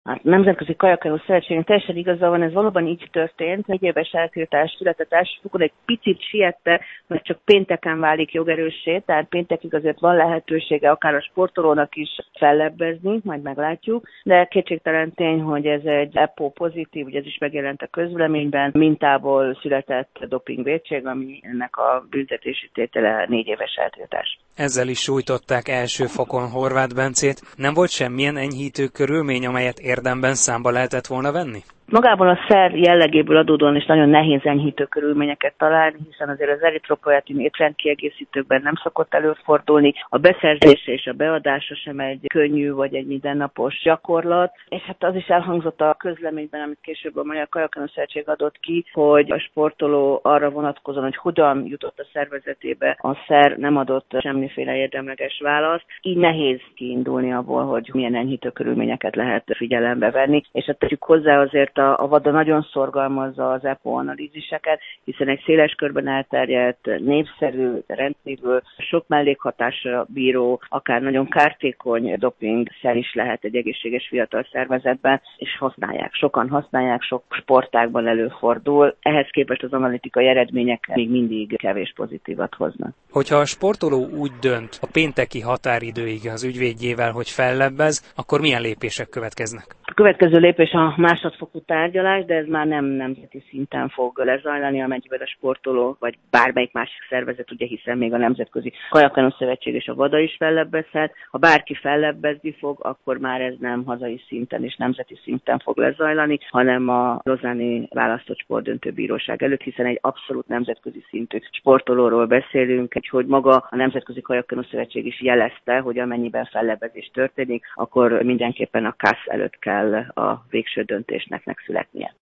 Hát Nemzetközi Kajakkenus Szövetségnek teljesen igaza van, ez valóban így történt. 4 éves eltiltás született elsőfokon, egy picit siette, mert csak pénteken válik jogerőssé, tehát péntekig azért van lehetősége akár a sportolónak is fellebbezni, majd meglátjuk, de kétségtelen tény, hogy ez egy EPO pozitív, ugye ez is megjelent a közvéleményben, mintából született dopingvétség, ami ennek a büntetési tétele 4 éves eltiltás. Ezzel is sújtották első fokon Horváth Bencét. Nem volt semmilyen enyhítő körülmény, amelyet érdemben számba lehetett volna venni? Magából a szer jellegéből adódóan is nagyon nehéz enyhítő körülményeket találni, hiszen azért az eritropoietin étrendkiegészítőkben nem szokott előfordulni. A beszerzése és a beadása sem egy könnyű vagy egy mindennapos gyakorlat. És hát az is elhangzott a közleményben, amit később a Magyar Kajakkenus Szövetség adott ki, hogy a sportoló arra vonatkozóan, hogy hogyan jutott a szervezetébe a szer, nem adott semmiféle érdemleges választ. Így nehéz kiindulni abból, hogy milyen enyhítő körülményeket lehet figyelembe venni. És hát tegyük hozzá azért a VADA nagyon szorgalmazza az EPO analíziseket, hiszen egy széles körben elterjedt, népszerű, rendkívül sok mellékhatásra bíró, akár nagyon kártékony dopingszer is lehet egy egészséges fiatal szervezetben, és használják. Sokan használják, sok sportágban előfordul. Ehhez képest az analitikai eredmények még mindig kevés pozitívat hoznak. Hogyha a sportoló úgy dönt a pénteki határidőig az ügyvédjével, hogy fellebbez, akkor milyen lépések következnek? A következő lépés a másodfokú tárgyalás, de ez már nem nemzeti szinten fog lezajlani, amennyiben a sportoló vagy bármelyik másik szervezet, ugye hiszen még a Nemzetközi Kajakkenus Szövetség és a VADA is fellebbezhet. Ha bárki fellebbezni fog, akkor már ez nem hazai szinten és nemzeti szinten fog lezajlani, hanem a lausanne-i választott sportdöntőbíróság előtt, hiszen egy abszolút nemzetközi szintű sportolóról beszélünk, hogy maga a Nemzetközi Kajakkenus Szövetség is jelezte, hogy amennyiben fellebbezés történik, akkor mindenképpen a CAS előtt kell a végső döntésnek megszületnie.